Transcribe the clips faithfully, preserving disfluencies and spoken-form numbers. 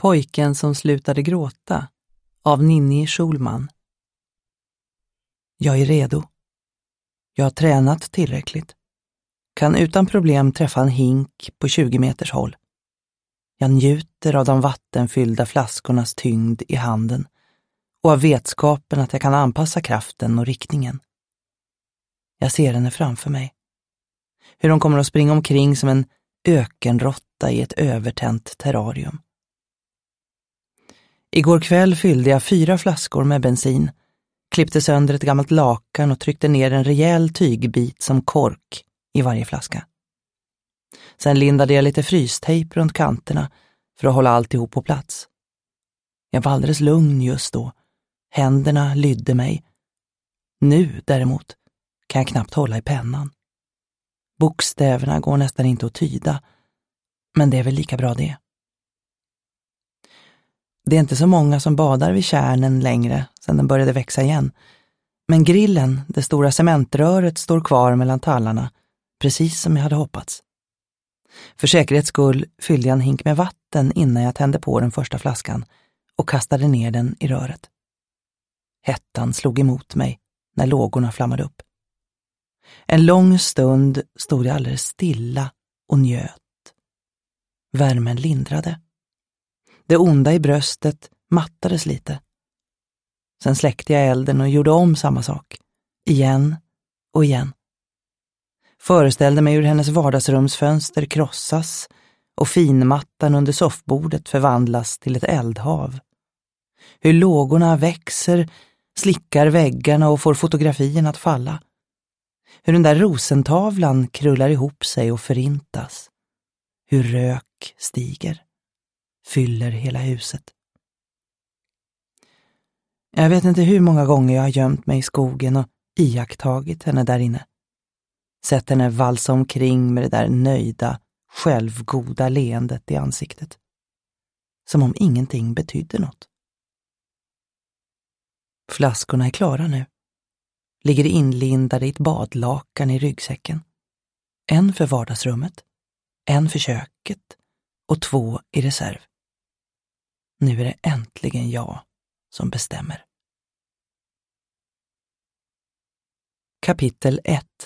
Pojken som slutade gråta av Ninni Schulman. Jag är redo. Jag har tränat tillräckligt. Kan utan problem träffa en hink på tjugo meters håll. Jag njuter av de vattenfyllda flaskornas tyngd i handen och av vetskapen att jag kan anpassa kraften och riktningen. Jag ser henne framför mig. Hur hon kommer att springa omkring som en ökenrotta i ett övertänt terrarium. Igår kväll fyllde jag fyra flaskor med bensin, klippte sönder ett gammalt lakan och tryckte ner en rejäl tygbit som kork i varje flaska. Sen lindade jag lite frystejp runt kanterna för att hålla alltihop på plats. Jag var alldeles lugn just då. Händerna lydde mig. Nu däremot kan jag knappt hålla i pennan. Bokstäverna går nästan inte att tyda, men det är väl lika bra det. Det är inte så många som badar vid kärnen längre sedan den började växa igen. Men grillen, det stora cementröret, står kvar mellan tallarna, precis som jag hade hoppats. För säkerhets skull fyllde jag en hink med vatten innan jag tände på den första flaskan och kastade ner den i röret. Hettan slog emot mig när lågorna flammade upp. En lång stund stod jag alldeles stilla och njöt. Värmen lindrade. Det onda i bröstet mattades lite. Sen släckte jag elden och gjorde om samma sak. Igen och igen. Föreställde mig hur hennes vardagsrumsfönster krossas och finmattan under soffbordet förvandlas till ett eldhav. Hur lågorna växer, slickar väggarna och får fotografierna att falla. Hur den där rosentavlan krullar ihop sig och förintas. Hur rök stiger. Fyller hela huset. Jag vet inte hur många gånger jag har gömt mig i skogen och iakttagit henne där inne. Sett henne valsa omkring med det där nöjda, självgoda leendet i ansiktet. Som om ingenting betydde något. Flaskorna är klara nu. Ligger inlindade i ett badlakan i ryggsäcken. En för vardagsrummet, en för köket och två i reserv. Nu är det äntligen jag som bestämmer. Kapitel ett.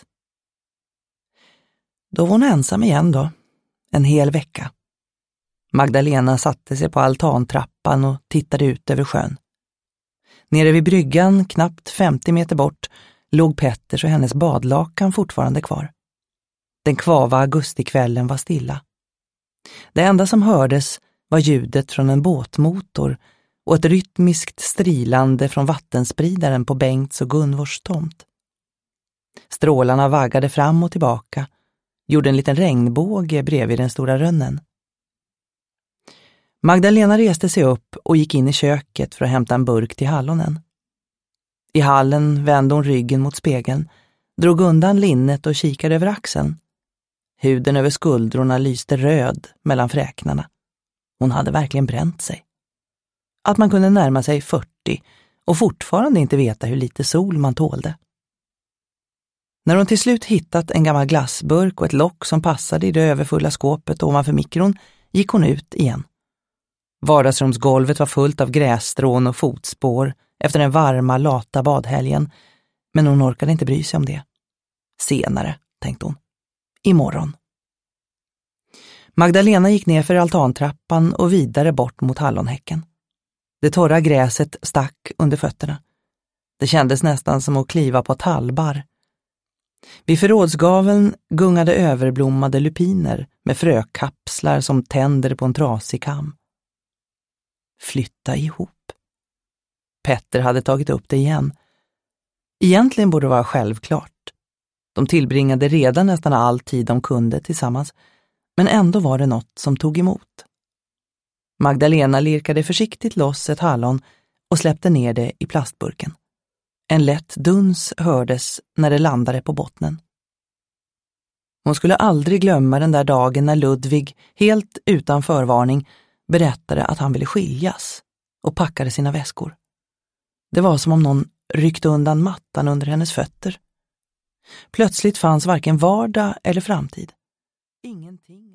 Då var hon ensam igen då, en hel vecka. Magdalena satte sig på altantrappan och tittade ut över sjön. Nere vid bryggan, knappt femtio meter bort, låg Petters och hennes badlakan fortfarande kvar. Den kvava augustikvällen var stilla. Det enda som hördes var ljudet från en båtmotor och ett rytmiskt strilande från vattenspridaren på Bengts och Gunvors tomt. Strålarna vaggade fram och tillbaka, gjorde en liten regnbåge bredvid den stora rönnen. Magdalena reste sig upp och gick in i köket för att hämta en burk till hallonen. I hallen vände hon ryggen mot spegeln, drog undan linnet och kikade över axeln. Huden över skuldrorna lyste röd mellan fräknarna. Hon hade verkligen bränt sig. Att man kunde närma sig fyrtio och fortfarande inte veta hur lite sol man tålde. När hon till slut hittat en gammal glassburk och ett lock som passade i det överfulla skåpet ovanför mikron gick hon ut igen. Vardagsrumsgolvet var fullt av grässtrån och fotspår efter den varma, lata badhelgen, men hon orkade inte bry sig om det. Senare, tänkte hon. Imorgon. Magdalena gick ner för altantrappan och vidare bort mot hallonhäcken. Det torra gräset stack under fötterna. Det kändes nästan som att kliva på tallbar. Vid förrådsgaveln gungade överblommade lupiner med frökapslar som tänder på en trasig kam. Flytta ihop. Petter hade tagit upp det igen. Egentligen borde det vara självklart. De tillbringade redan nästan all tid de kunde tillsammans, men ändå var det något som tog emot. Magdalena lirkade försiktigt loss ett hallon och släppte ner det i plastburken. En lätt duns hördes när det landade på bottnen. Hon skulle aldrig glömma den där dagen när Ludvig, helt utan förvarning, berättade att han ville skiljas och packade sina väskor. Det var som om någon ryckte undan mattan under hennes fötter. Plötsligt fanns varken vardag eller framtid. Ingenting